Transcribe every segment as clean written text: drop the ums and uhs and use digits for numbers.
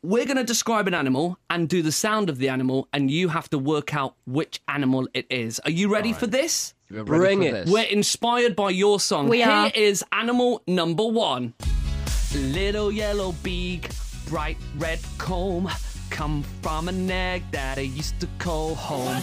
we're going to describe an animal and do the sound of the animal, and you have to work out which animal it is. Are you ready for this? Bring it. We're inspired by your song. We are. Here is animal number 1. Little yellow beak, bright red comb, come from an egg that I used to call home.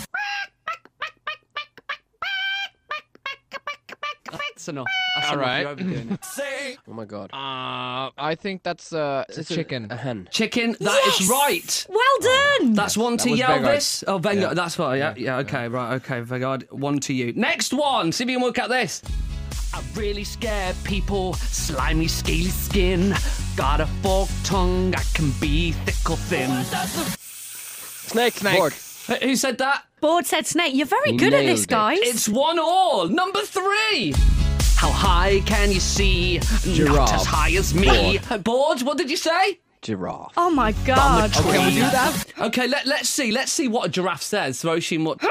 That's enough. That's All enough. right. You're overdoing it. Oh my god. I think that's it's a chicken. A hen. Chicken, that is right. Well done. That's one to was Yelvis. Oh, Vegard, Yeah. that's right. Yeah, okay, right, okay, Vegard, one to you. Next one, see if you can work out this. I really scare people, slimy, scaly skin. Got a forked tongue, I can be thick or thin. Snake. Board. Who said that? Board said snake. You're very He good at nailed this, it. guys. It's 1-1. Number 3. How high can you see? Not Giraffe. as high as me. Board, what did you say? Giraffe. Oh my God. Tree. Can we do that? Okay, let's see what a giraffe says. Roisin, what?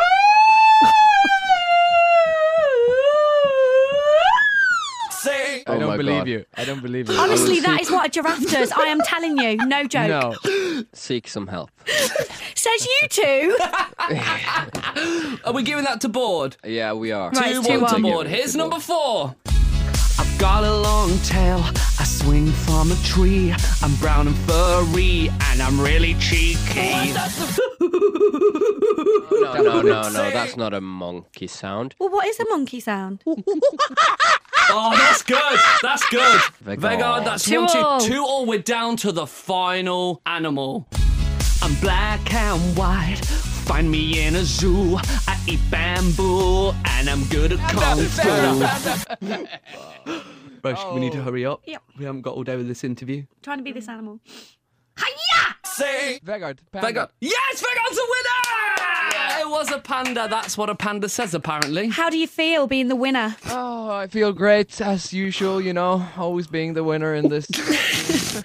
I Oh don't my believe God. you. I don't believe you. Honestly, that is what a giraffe does. I am telling you. No joke. No. Seek some help. Says you two. Are we giving that to Board? Yeah, we are. Right, it's 2-1 to 2-1. Board. Here's number 4. I've got a long tail, I swing from a tree. I'm brown and furry, and I'm really cheeky. No. That's not a monkey sound. Well, what is a monkey sound? Oh, that's good. That's good. Vegard. That's 2-2. 2-2. We're down to the final animal. I'm black and white. Find me in a zoo. I eat bamboo, and I'm good at kung fu. Rush, we need to hurry up. Yep. We haven't got all day with this interview. Trying to be this animal. Hiya! Vegard. Panda. Vegard. Yes, Vegard's a winner! It was a panda. That's what a panda says, apparently. How do you feel being the winner? Oh, I feel great as usual. You know, always being the winner in this.